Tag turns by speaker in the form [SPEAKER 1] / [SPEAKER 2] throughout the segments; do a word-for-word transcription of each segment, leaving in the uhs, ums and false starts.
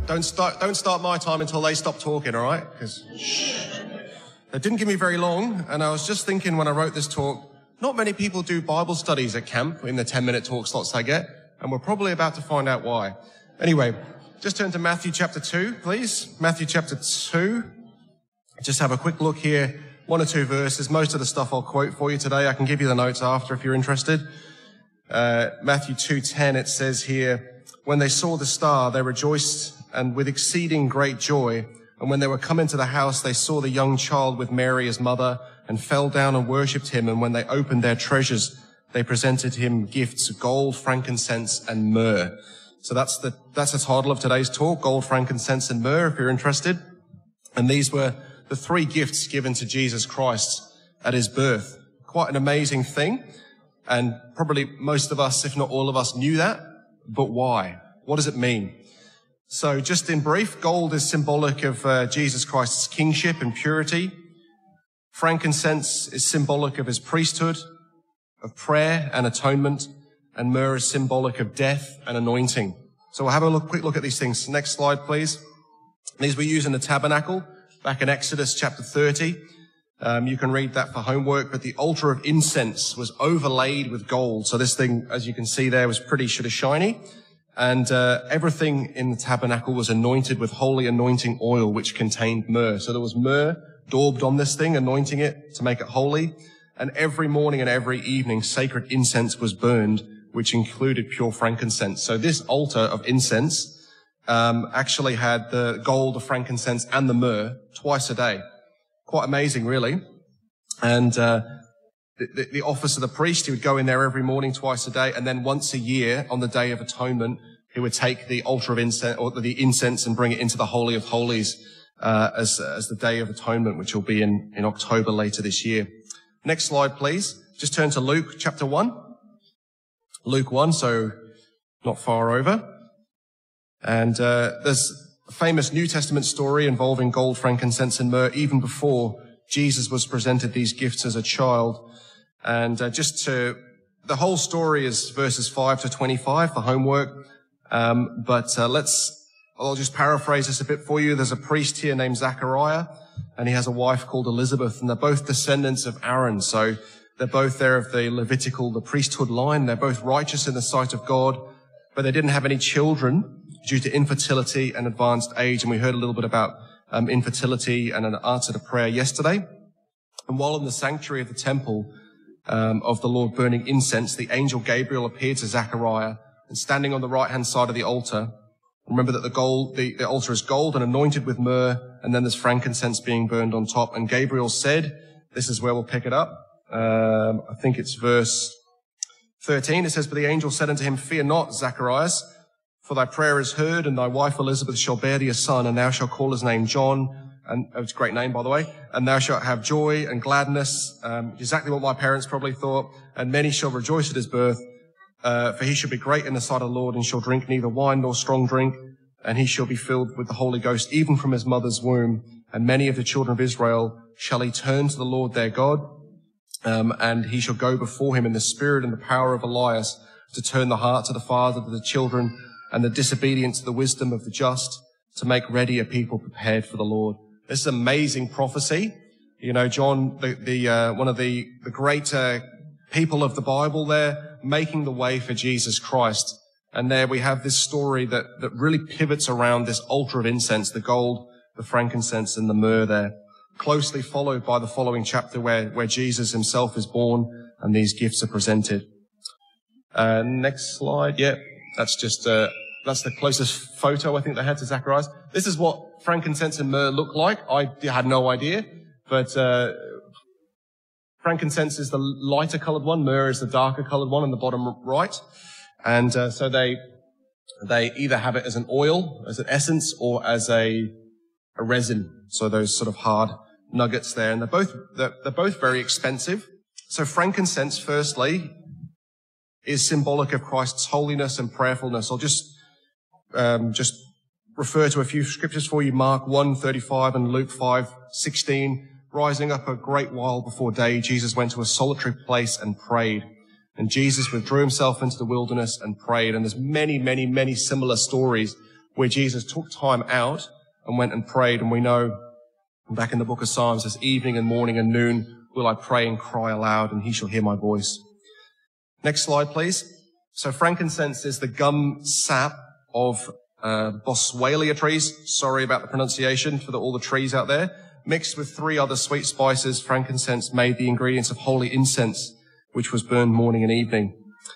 [SPEAKER 1] Don't start, don't start my time until they stop talking, all right? Because they didn't give me very long, and I was just thinking when I wrote this talk, not many people do Bible studies at camp in the ten-minute talk slots they get, and we're probably about to find out why. Anyway, just turn to Matthew chapter two, please. Matthew chapter two. Just have a quick look here. One or two verses. Most of the stuff I'll quote for you today. I can give you the notes after if you're interested. Uh, Matthew two ten, it says here, when they saw the star, they rejoiced and with exceeding great joy. And when they were come into the house, they saw the young child with Mary his mother and fell down and worshipped him. And when they opened their treasures, they presented him gifts of gold, frankincense, and myrrh. So that's the, that's the title of today's talk, Gold, Frankincense, and Myrrh, if you're interested. And these were the three gifts given to Jesus Christ at his birth. Quite an amazing thing. And probably most of us, if not all of us, knew that. But why? What does it mean? So just in brief, gold is symbolic of uh, Jesus Christ's kingship and purity. Frankincense is symbolic of his priesthood, of prayer and atonement. And myrrh is symbolic of death and anointing. So we'll have a look, quick look at these things. Next slide, please. These were used in the tabernacle back in Exodus chapter thirty. Um, you can read that for homework, but the altar of incense was overlaid with gold. So this thing, as you can see there, was pretty sort of shiny. And uh, everything in the tabernacle was anointed with holy anointing oil, which contained myrrh. So there was myrrh daubed on this thing, anointing it to make it holy. And every morning and every evening, sacred incense was burned, which included pure frankincense. So this altar of incense um, actually had the gold, the frankincense, and the myrrh twice a day. Quite amazing, really. And uh, the, the office of the priest, he would go in there every morning, twice a day, and then once a year, on the Day of Atonement, he would take the altar of incense, or the incense, and bring it into the Holy of Holies uh, as as the Day of Atonement, which will be in in October later this year. Next slide, please. Just turn to Luke chapter one. Luke one, so not far over. And uh, there's a famous New Testament story involving gold, frankincense, and myrrh, even before Jesus was presented these gifts as a child. And uh, just to, the whole story is verses five to twenty-five for homework. Um, but uh, let's, I'll just paraphrase this a bit for you. There's a priest here named Zachariah, and he has a wife called Elizabeth, and they're both descendants of Aaron. So they're both there of the Levitical, the priesthood line. They're both righteous in the sight of God, but they didn't have any children due to infertility and advanced age. And we heard a little bit about um, infertility and an answer to prayer yesterday. And while in the sanctuary of the temple um, of the Lord burning incense, the angel Gabriel appeared to Zachariah, and standing on the right-hand side of the altar, remember that the gold, the, the altar is gold and anointed with myrrh, and then there's frankincense being burned on top. And Gabriel said, this is where we'll pick it up. Um, I think it's verse thirteen. It says, but the angel said unto him, fear not, Zacharias, for thy prayer is heard, and thy wife Elizabeth shall bear thee a son, and thou shalt call his name John. And oh, it's a great name, by the way. And thou shalt have joy and gladness, um, exactly what my parents probably thought. And many shall rejoice at his birth, uh, for he shall be great in the sight of the Lord, and shall drink neither wine nor strong drink. And he shall be filled with the Holy Ghost, even from his mother's womb. And many of the children of Israel shall he turn to the Lord their God. Um, and he shall go before him in the spirit and the power of Elias, to turn the hearts of the father to the children, and the disobedient to the wisdom of the just, to make ready a people prepared for the Lord. This is amazing prophecy. You know, John, the, the uh, one of the, the great uh, people of the Bible there, making the way for Jesus Christ. And there we have this story that, that really pivots around this altar of incense, the gold, the frankincense, and the myrrh there, closely followed by the following chapter where, where Jesus himself is born and these gifts are presented. Uh, next slide. Yeah, that's just, uh, that's the closest photo I think they had to Zacharias. This is what frankincense and myrrh look like. I had no idea, but, uh, frankincense is the lighter colored one. Myrrh is the darker colored one in the bottom right. And, uh, so they, they either have it as an oil, as an essence, or as a, a resin. So those sort of hard nuggets there. And they're both, they're, they're both very expensive. So frankincense, firstly, is symbolic of Christ's holiness and prayerfulness. I'll just, um, just refer to a few scriptures for you. Mark one thirty-five and Luke five sixteen. Rising up a great while before day, Jesus went to a solitary place and prayed. And Jesus withdrew himself into the wilderness and prayed. And there's many, many, many similar stories where Jesus took time out and went and prayed. And we know back in the book of Psalms, this evening and morning and noon will I pray and cry aloud, and he shall hear my voice. Next slide, please. So frankincense is the gum sap of uh, boswellia trees. Sorry about the pronunciation for the, all the trees out there. Mixed with three other sweet spices, frankincense made the ingredients of holy incense, which was burned morning and evening.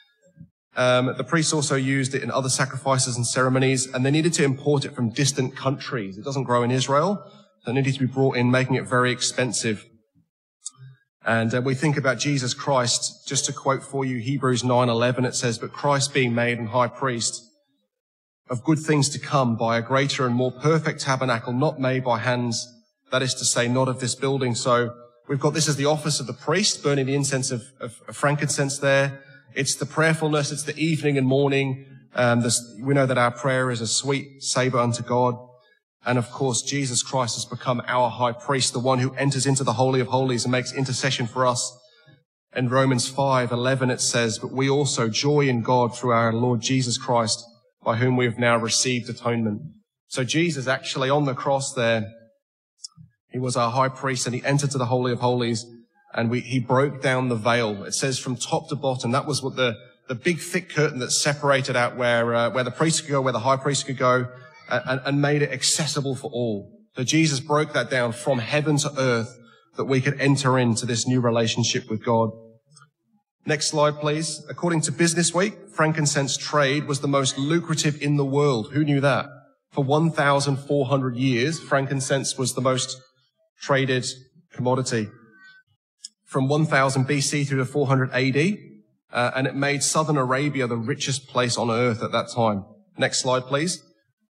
[SPEAKER 1] Um, the priests also used it in other sacrifices and ceremonies, and they needed to import it from distant countries. It doesn't grow in Israel, so it needed to be brought in, making it very expensive. And uh, we think about Jesus Christ, just to quote for you Hebrews nine eleven, it says, "But Christ being made an high priest of good things to come by a greater and more perfect tabernacle, not made by hands, that is to say, not of this building." So we've got this as the office of the priest, burning the incense of, of, of frankincense there. It's the prayerfulness, it's the evening and morning. Um, this, we know that our prayer is a sweet savor unto God. And of course, Jesus Christ has become our high priest, the one who enters into the Holy of Holies and makes intercession for us. In Romans five eleven, it says, "But we also joy in God through our Lord Jesus Christ, by whom we have now received atonement." So Jesus actually on the cross there, he was our high priest, and he entered to the Holy of Holies, and we, he broke down the veil. It says from top to bottom. That was what the, the big thick curtain that separated out where, uh, where the priest could go, where the high priest could go, and, and made it accessible for all. So Jesus broke that down from heaven to earth, that we could enter into this new relationship with God. Next slide, please. According to Business Week, frankincense trade was the most lucrative in the world. Who knew that? For one thousand four hundred years, frankincense was the most traded commodity. From one thousand B C through to four hundred A D, uh, and it made southern Arabia the richest place on earth at that time. Next slide, please.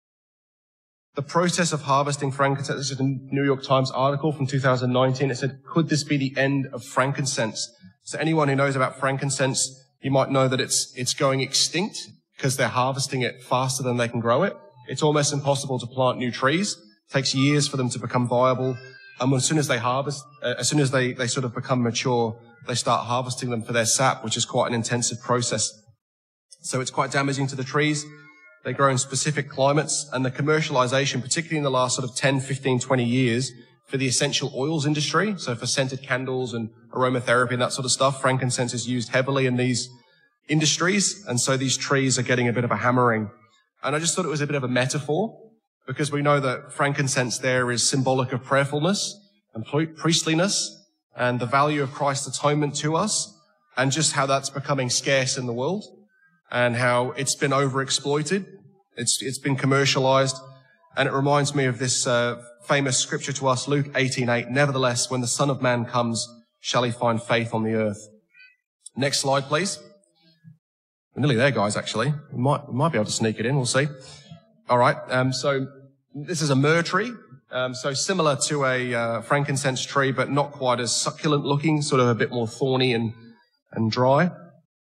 [SPEAKER 1] The process of harvesting frankincense, this is a New York Times article from two thousand nineteen. It said, "Could this be the end of frankincense?" So anyone who knows about frankincense, you might know that it's it's going extinct because they're harvesting it faster than they can grow it. It's almost impossible to plant new trees. It takes years for them to become viable. And as soon as they harvest, uh, as soon as they, they sort of become mature, they start harvesting them for their sap, which is quite an intensive process. So it's quite damaging to the trees. They grow in specific climates, and the commercialization, particularly in the last sort of ten, fifteen, twenty years, for the essential oils industry, so for scented candles and aromatherapy and that sort of stuff, frankincense is used heavily in these industries, and so these trees are getting a bit of a hammering. And I just thought it was a bit of a metaphor, because we know that frankincense there is symbolic of prayerfulness and priestliness and the value of Christ's atonement to us, and just how that's becoming scarce in the world and how it's been overexploited. It's, it's been commercialized. And it reminds me of this uh, famous scripture to us, Luke eighteen eight, "Nevertheless, when the Son of Man comes, shall he find faith on the earth?" Next slide, please. We're nearly there, guys, actually. We might, we might be able to sneak it in. We'll see. All right. Um, so this is a myrrh tree. Um, so similar to a uh, frankincense tree, but not quite as succulent looking, sort of a bit more thorny and, and dry.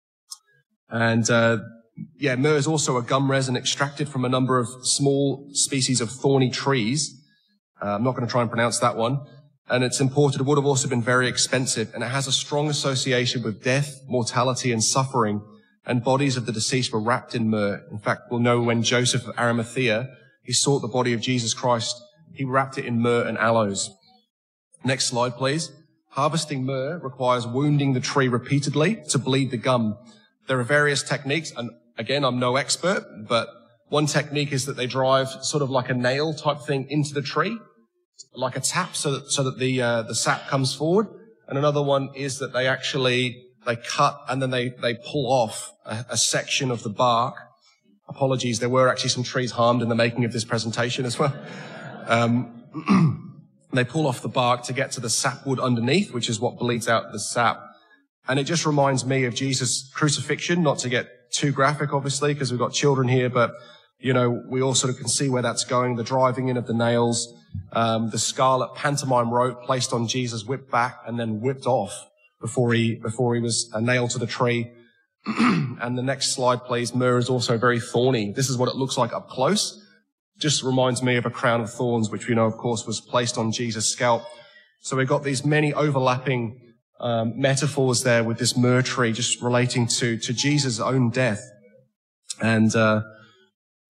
[SPEAKER 1] And, uh, yeah, myrrh is also a gum resin extracted from a number of small species of thorny trees. Uh, I'm not going to try and pronounce that one. And it's imported. It would have also been very expensive. And it has a strong association with death, mortality, and suffering. And bodies of the deceased were wrapped in myrrh. In fact, we'll know when Joseph of Arimathea, he sought the body of Jesus Christ, he wrapped it in myrrh and aloes. Next slide, please. Harvesting myrrh requires wounding the tree repeatedly to bleed the gum. There are various techniques, and again, I'm no expert, but one technique is that they drive sort of like a nail type thing into the tree, like a tap, so that, so that the, uh, the sap comes forward. And another one is that they actually, they cut and then they, they pull off a, a section of the bark. Apologies, there were actually some trees harmed in the making of this presentation as well. Um, they pull off the bark to get to the sapwood underneath, which is what bleeds out the sap. And it just reminds me of Jesus' crucifixion, not to get too graphic, obviously, because we've got children here, but, you know, we all sort of can see where that's going, the driving in of the nails, um, the scarlet pantomime rope placed on Jesus, whipped back and then whipped off before he, before he was uh, nailed to the tree. And the next slide, please. Myrrh is also very thorny. This is what it looks like up close. Just reminds me of a crown of thorns, which we know, of course, was placed on Jesus' scalp. So we've got these many overlapping um, metaphors there with this myrrh tree, just relating to to Jesus' own death. And uh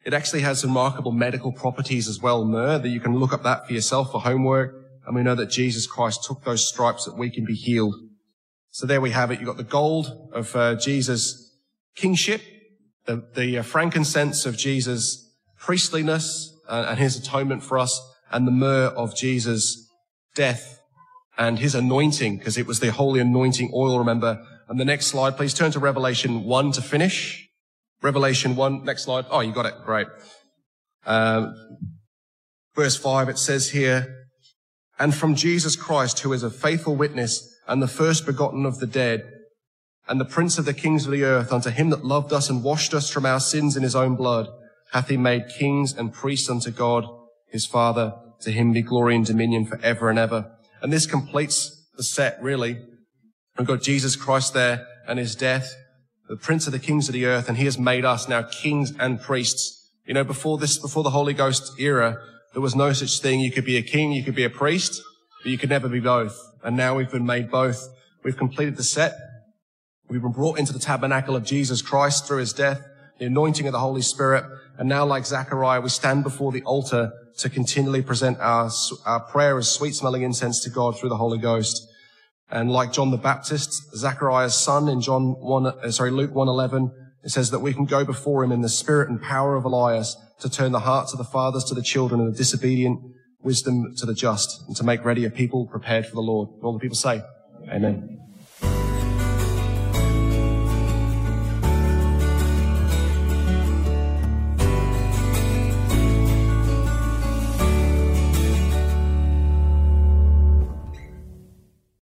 [SPEAKER 1] It actually has remarkable medical properties as well, myrrh, that you can look up that for yourself for homework. And we know that Jesus Christ took those stripes that we can be healed. So there we have it. You've got the gold of uh, Jesus' kingship, the, the uh, frankincense of Jesus' priestliness uh, and his atonement for us, and the myrrh of Jesus' death and his anointing, because it was the holy anointing oil, remember. And the next slide, please turn to Revelation one to finish. Revelation one, next slide. Oh, you got it. Great. Um, verse five, it says here, and from Jesus Christ, who is a faithful witness and the first begotten of the dead, and the prince of the kings of the earth, unto him that loved us and washed us from our sins in his own blood, hath he made kings and priests unto God, his Father. To him be glory and dominion for ever and ever. And this completes the set, really. We've got Jesus Christ there and his death, the prince of the kings of the earth, and he has made us now kings and priests. You know, before this, before the Holy Ghost era, there was no such thing. You could be a king, you could be a priest, but you could never be both. And now we've been made both. We've completed the set. We've been brought into the tabernacle of Jesus Christ through his death, the anointing of the Holy Spirit. And now, like Zechariah, we stand before the altar to continually present our, our prayer as sweet-smelling incense to God through the Holy Ghost. And like John the Baptist, Zechariah's son, in John one, uh, sorry, Luke one eleven, it says that we can go before him in the spirit and power of Elias to turn the hearts of the fathers to the children and the disobedient, wisdom to the just, and to make ready a people prepared for the Lord. And all the people say, Amen.